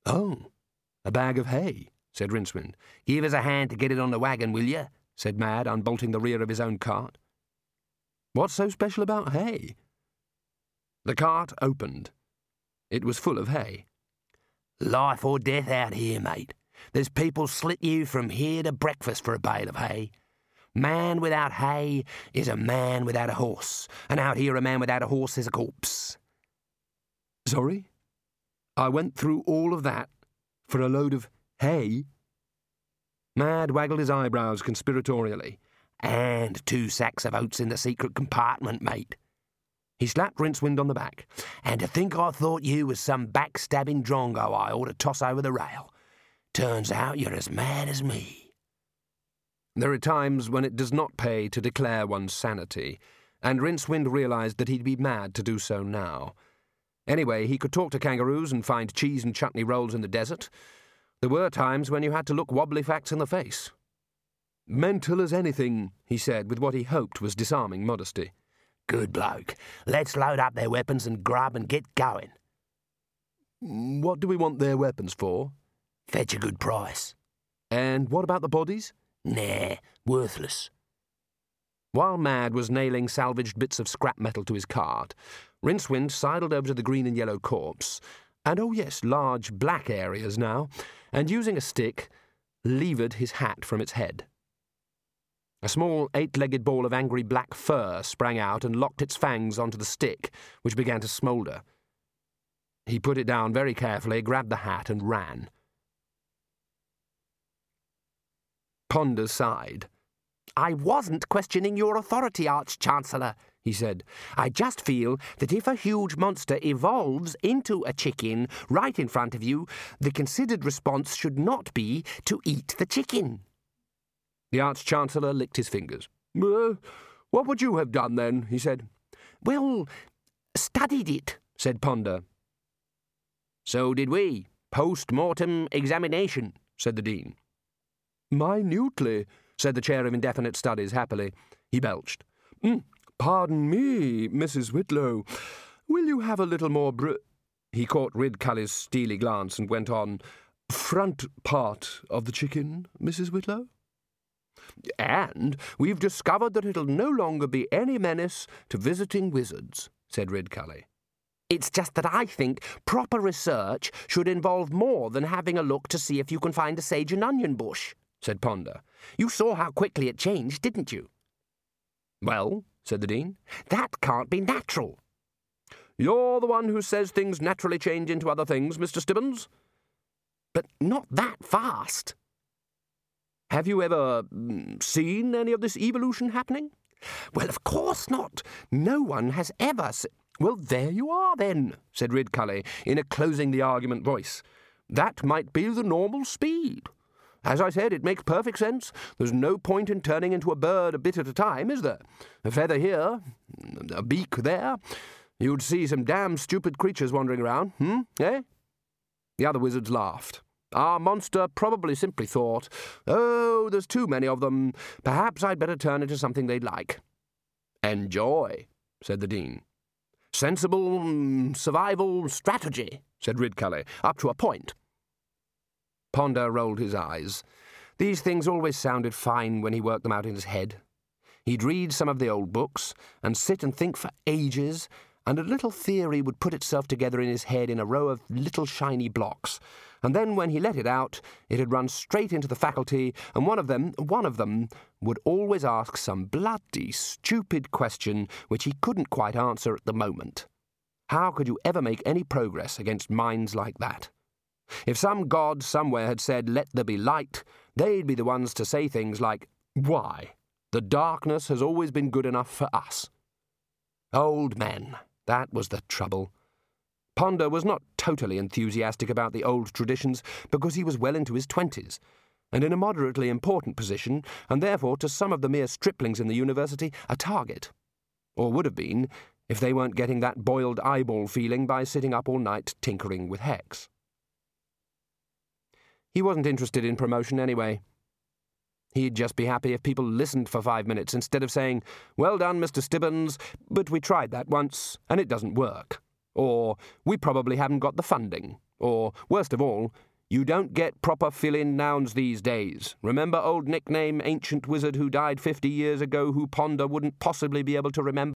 "Oh, a bag of hay," said Rincewind. "Give us a hand to get it on the wagon, will you?" said Mad, unbolting the rear of his own cart. "What's so special about hay?" The cart opened. It was full of hay. "Life or death out here, mate. There's people slit you from here to breakfast for a bale of hay. Man without hay is a man without a horse, and out here a man without a horse is a corpse." "Sorry? I went through all of that for a load of hay?" Mad waggled his eyebrows conspiratorially. "And 2 sacks of oats in the secret compartment, mate." He slapped Rincewind on the back. "And to think I thought you was some backstabbing drongo I ought to toss over the rail. Turns out you're as mad as me." There are times when it does not pay to declare one's sanity, and Rincewind realised that he'd be mad to do so now. Anyway, he could talk to kangaroos and find cheese and chutney rolls in the desert. There were times when you had to look wobbly facts in the face. "Mental as anything," he said with what he hoped was disarming modesty. "Good bloke. Let's load up their weapons and grub and get going." "What do we want their weapons for?" "Fetch a good price." "And what about the bodies?" "Nah, worthless." While Mad was nailing salvaged bits of scrap metal to his cart, Rincewind sidled over to the green and yellow corpse, and oh yes, large black areas now, and using a stick, levered his hat from its head. A small 8-legged ball of angry black fur sprang out and locked its fangs onto the stick, which began to smoulder. He put it down very carefully, grabbed the hat, and ran. Ponder sighed. "I wasn't questioning your authority, Arch-Chancellor," he said. "I just feel that if a huge monster evolves into a chicken right in front of you, the considered response should not be to eat the chicken." The Arch-Chancellor licked his fingers. "What would you have done then?" he said. "Well, studied it," said Ponder. "So did we. Post-mortem examination," said the Dean. "Minutely," said the Chair of Indefinite Studies happily. He belched. "Pardon me, Mrs. Whitlow. Will you have a little more He caught Ridcully's steely glance and went on. "Front part of the chicken, Mrs. Whitlow?" "And we've discovered that it'll no longer be any menace to visiting wizards," said Ridcully. "It's just that I think proper research should involve more than having a look to see if you can find a sage and onion bush," said Ponder. "You saw how quickly it changed, didn't you?" "Well," said the Dean, "that can't be natural." "You're the one who says things naturally change into other things, Mr. Stibbons." "But not that fast." "Have you ever seen any of this evolution happening?" "Well, of course not. No one has ever "Well, there you are, then," said Ridcully, in a closing-the-argument voice. "That might be the normal speed. As I said, it makes perfect sense. There's no point in turning into a bird a bit at a time, is there? A feather here, a beak there. You'd see some damn stupid creatures wandering around, eh?" The other wizards laughed. Our monster probably simply thought, "Oh, there's too many of them. Perhaps I'd better turn into something they'd like." "Enjoy," said the Dean. "Sensible survival strategy," said Ridcully, "up to a point." Ponder rolled his eyes. These things always sounded fine when he worked them out in his head. He'd read some of the old books and sit and think for ages, and a little theory would put itself together in his head in a row of little shiny blocks, and then when he let it out, it'd run straight into the faculty, and one of them would always ask some bloody stupid question which he couldn't quite answer at the moment. How could you ever make any progress against minds like that? If some god somewhere had said, "Let there be light," they'd be the ones to say things like, "Why? The darkness has always been good enough for us." Old men, that was the trouble. Ponder was not totally enthusiastic about the old traditions because he was well into his 20s, and in a moderately important position, and therefore to some of the mere striplings in the university a target. Or would have been, if they weren't getting that boiled eyeball feeling by sitting up all night tinkering with hex. He wasn't interested in promotion anyway. He'd just be happy if people listened for 5 minutes instead of saying, "Well done, Mr. Stibbons, but we tried that once, and it doesn't work." Or, "We probably haven't got the funding," Or, worst of all, you don't get proper fill-in nouns these days. Remember old nickname ancient wizard who died 50 years ago who Ponder wouldn't possibly be able to remember?